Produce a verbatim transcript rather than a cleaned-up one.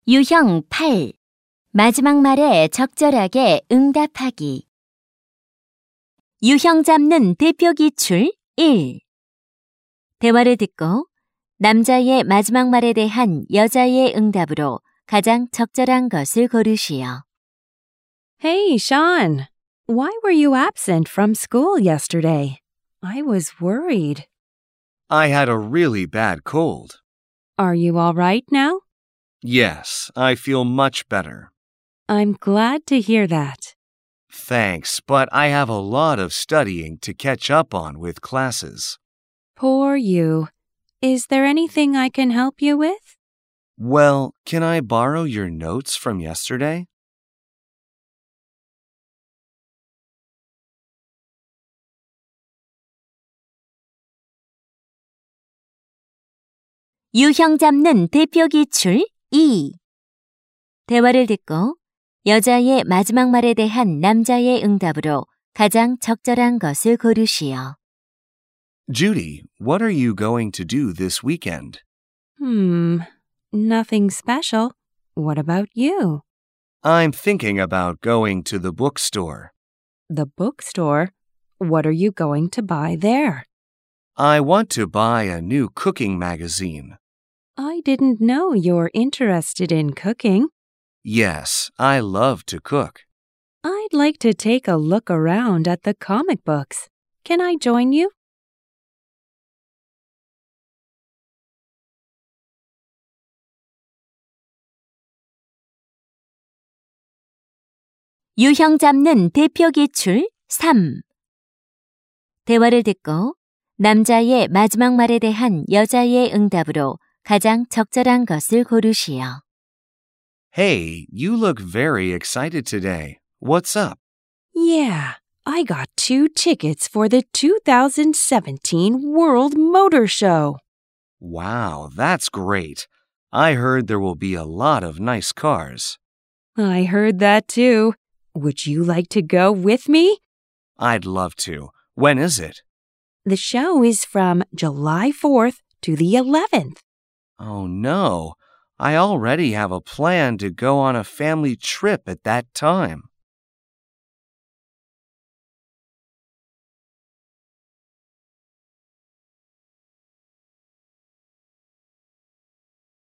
유형 팔. 마지막 말에 적절하게 응답하기. 유형 잡는 대표 기출 일. 대화를 듣고 남자의 마지막 말에 대한 여자의 응답으로 가장 적절한 것을 고르시오. Hey, Sean. Why were you absent from school yesterday? I was worried. I had a really bad cold. Are you all right now? Yes, I feel much better. I'm glad to hear that. Thanks, but I have a lot of studying to catch up on with classes. Poor you. Is there anything I can help you with? Well, can I borrow your notes from yesterday? 유형 잡는 대표 기출 이. 대화를 듣고 여자의 마지막 말에 대한 남자의 응답으로 가장 적절한 것을 고르시오. Judy, what are you going to do this weekend? Hmm, nothing special. What about you? I'm thinking about going to the bookstore. The bookstore? What are you going to buy there? I want to buy a new cooking magazine. I didn't know you're interested in cooking. Yes, I love to cook. I'd like to take a look around at the comic books. Can I join you? 유형 잡는 대표 기출 삼. 대화를 듣고 남자의 마지막 말에 대한 여자의 응답으로 가장 적절한 것을 고르시오. Hey, you look very excited today. What's up? Yeah, I got two tickets for the two thousand seventeen World Motor Show. Wow, that's great. I heard there will be a lot of nice cars. I heard that too. Would you like to go with me? I'd love to. When is it? The show is from July fourth to the eleventh. Oh no, I already have a plan to go on a family trip at that time.